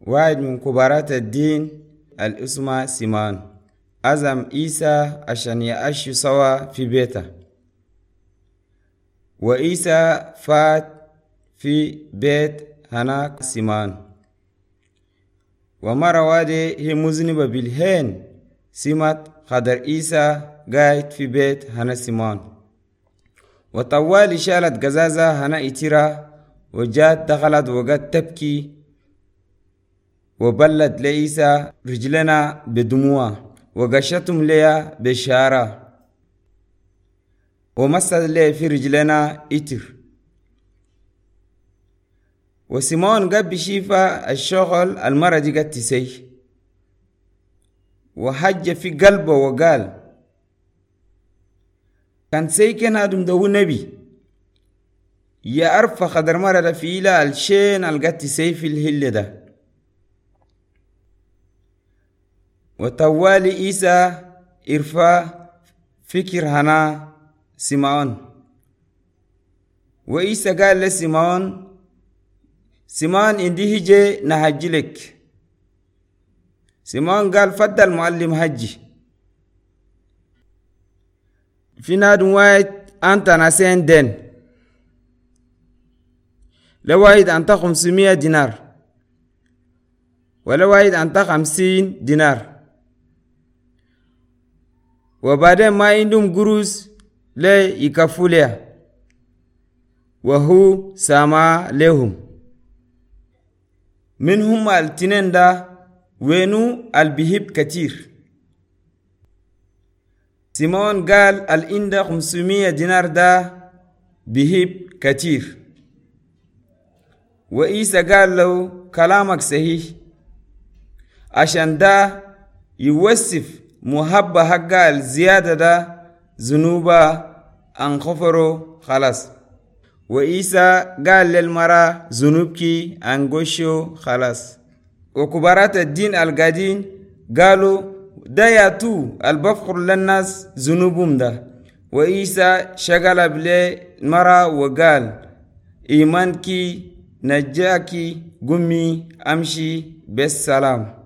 واحد من كبارات الدين الاسمى سيمان عزم عيسى عشان يعيشوا سوا في بيته، وعيسى فات في بيت هناك سيمان، ومرة واحدة هي مذنبة بالهين سمت خدر عيسى قاعد في بيت هنا سيمان، وطوالي شالت قزازة هنا اترا وجات دخلت وقت تبكي وبلت لعيسى رجلنا بدموع وقشتهم ليا بشارة ومست لي في رجلنا اتر. وسيمون قد بشيفة الشغل المرة دي قد تسي وحج في قلبه وقال كان سيكن هادم دو نبي يا أرفع خدر مرة في إلى الشين القد تسي في الهل ده. وطوالي عيسى إرفا فكر هنا سيمون، وعيسى قال لسيمون سيمون اندي هجي نهجلك. سيمون قال فضل معلم هجي. في ناد واحد أنت ناسين دين لواحد أنت 500 دينار ولواحد أنت 50 دينار، وبعدين ما عندهم قروش لي يكفوا لها، وهو سامع لهم. منهم التنين ده وينو البهيب كتير. سيمون قال الإندا 500 دينار ده بهيب كتير، وإيسا قال له كلامك صحيح، عشان ده يوصف محبة حقا الزيادة ده ذنوبة أنغفروا خلاص. وإيسا قال للمرأة ذنوبك أنغشوا خلاص. وكبارات الدين القادين قالوا ده ياتو البفخر للناس ذنوبهم ده. وإيسا شغل بلي المرأة وقال إيمانك نجاكي قمي أمشي بالسلام.